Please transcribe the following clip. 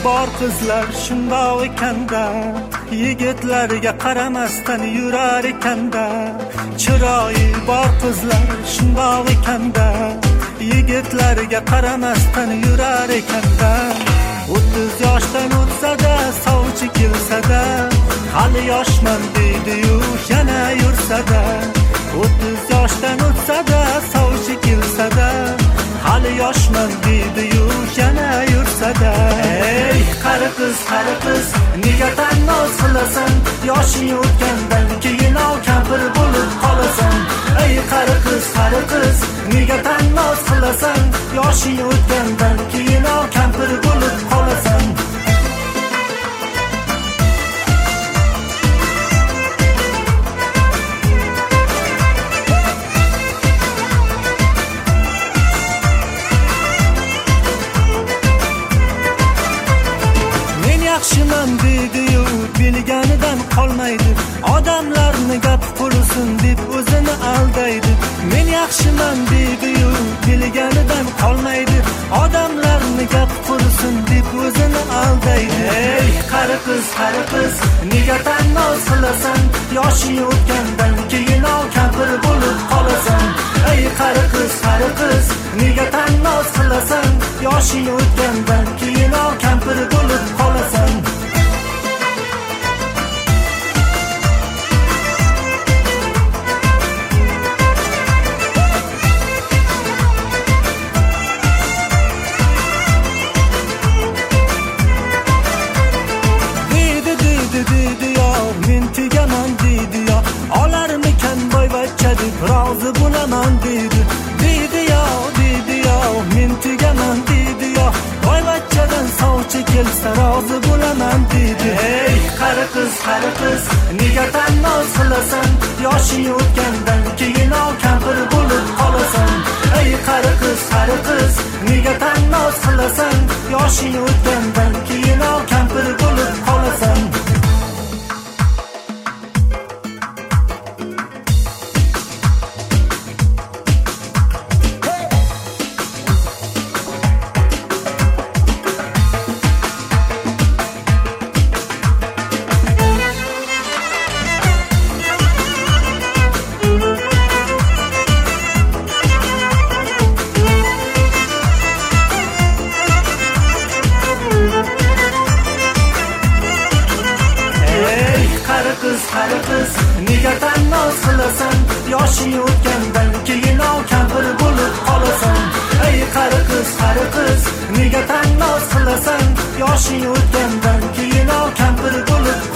bor qizlar shundoq ekanda, yigitlarga qaramasdan yurar ekanda. Chiroyi bor qizlar shundoq ekanda, yigitlarga qaramasdan yurar ekanda. 30 yoshdan o'tsa-da, sovchi kelsa-da, hali yoshman deydi-yu, yana yursa-da. 30 yoshdan o'tsa-da, sovchi kelsa-da, hali yoshman deydi-yu, yana yursa-da. Ey qari qiz, nega tannoz qilasan? Yoshing o'tgandan keyin kampir bo'lib qolasan. Ey qari qiz, nega tannoz qilasan? Yoshing o'tgandan keyin kampir bo'lib qolasan. Yaxshiman deydi-yu, bilganidan qolmaydi. Odamlarni gap qursin deb o'zini aldaydi. Men yaxshiman deydi-yu, bilganidan qolmaydi. Odamlarni gap qursin deb o'zini aldaydi. Ey qari qiz, nega tannoz qilasan? Yoshing o'tgandan keyin kampir bo'lib qolasan. Ey qari qiz, nega tannoz qilasan? Yoshing o'tgandan keyin kampir bo'lib qolasan. Men tegaman deydi-yo, olarmikan boyvachcha deb rozi bo'laman deydi. Deydi-yo, men tegaman deydi-yo, boyvachchadan sovchi kelsa rozi bo'laman deydi. Ey qari qiz, nega tannoz qilasan? Yoshing o'tgandan keyin kampir bo'lib qolasan. Ey qari qiz, nega tannoz qilasan? Yoshing o'tgandan keyin kampir bo'lib qolasan. Qari qiz, nega tannoz qilasan? Yoshing o'tgandan keyin kampir bo'lib qolasan. Ey qari qiz, nega tannoz qilasan? Yoshing o'tgandan keyin kampir bo'lib